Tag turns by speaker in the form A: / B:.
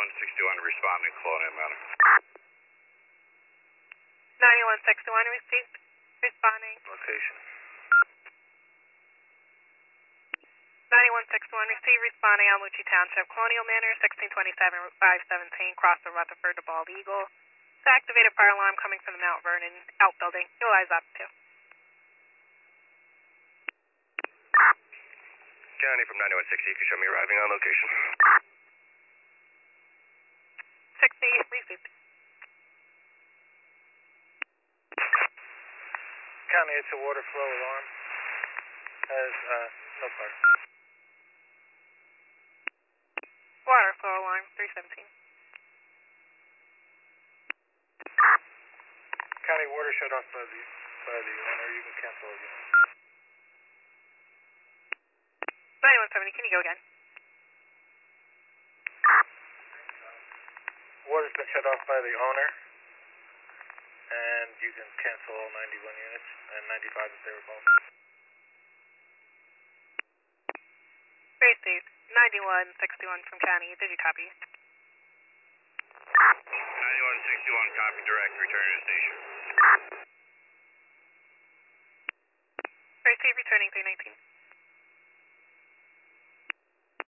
A: 9161 responding, Colonial Manor.
B: 9161 received. Responding.
A: Location.
B: 9161 received. Responding, Almucci Township, Colonial Manor, 1627 Route 517, cross the Rutherford to Bald Eagle. The activated fire alarm coming from the Mount Vernon outbuilding. Utilize that too.
A: County from 9160, you can show me arriving on location.
B: 60 received.
A: County, it's a water flow alarm. Has no fire.
B: Water flow alarm, 317.
A: County, water shut off by the owner. You can cancel again.
B: 9170, can you go again?
A: Water's been shut off by the owner, and you can cancel all 91 units and 95 if they were both.
B: Received. 9161 from County, did you copy?
A: 9161, copy direct, return to station.
B: Received, returning 319.